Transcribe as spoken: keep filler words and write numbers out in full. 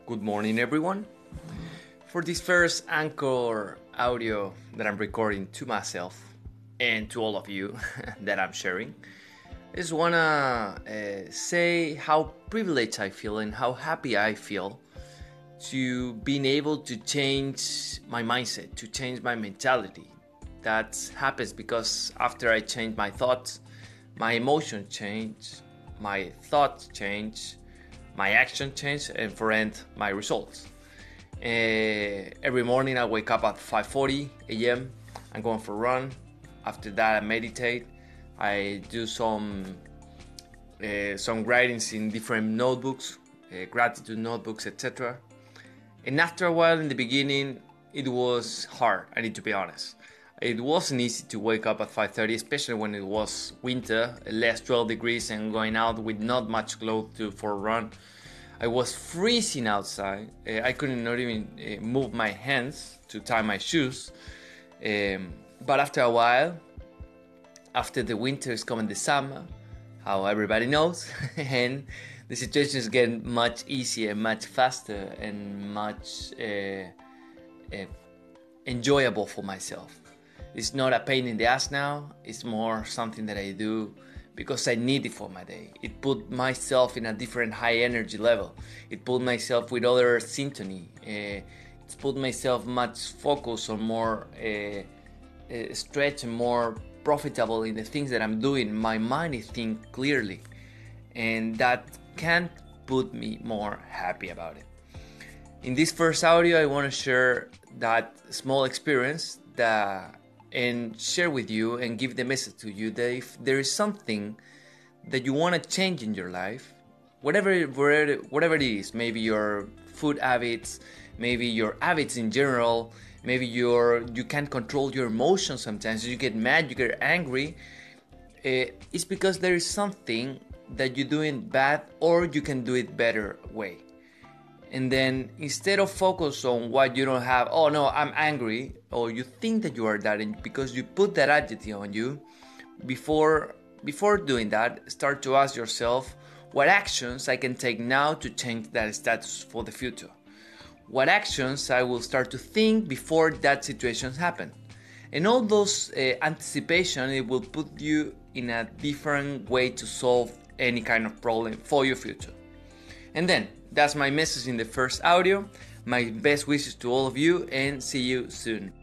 Good morning, everyone. For this first Anchor audio that I'm recording to myself and to all of you that I'm sharing, I just wanna uh, say how privileged I feel and how happy I feel to being able to change my mindset, to change my mentality. That happens because after I change my thoughts, my emotions change, my thoughts change, my action change, and for end, my results. Uh, every morning I wake up at five forty a.m. I'm going for a run. After that I meditate. I do some uh, some writings in different notebooks, uh, gratitude notebooks, et cetera. And after a while, in the beginning, it was hard. I need to be honest. It wasn't easy to wake up at five thirty, especially when it was winter, less twelve degrees, and going out with not much clothes to for a run. I was freezing outside. Uh, I couldn't not even uh, move my hands to tie my shoes. Um, but after a while, after the winter is coming the summer, how everybody knows, and the situation is getting much easier, much faster, and much uh, uh, enjoyable for myself. It's not a pain in the ass now. It's more something that I do because I need it for my day. It put myself in a different high energy level. It put myself with other symphony. Uh, it's put myself much focus on more uh, uh, stretch and more profitable in the things that I'm doing. My mind is thinking clearly, and that can't put me more happy about it. In this first audio, I want to share that small experience that and share with you and give the message to you that if there is something that you want to change in your life, whatever whatever it is, maybe your food habits, maybe your habits in general, maybe your you can't control your emotions sometimes, you get mad, you get angry, uh, it's because there is something that you're doing bad or you can do it better way. And then instead of focus on what you don't have, oh no, I'm angry, or you think that you are that, and because you put that adjective on you, before before doing that, start to ask yourself, what actions I can take now to change that status for the future? What actions I will start to think before that situation happens? And all those uh, anticipation, it will put you in a different way to solve any kind of problem for your future. And then, that's my message in the first audio. My best wishes to all of you, and see you soon.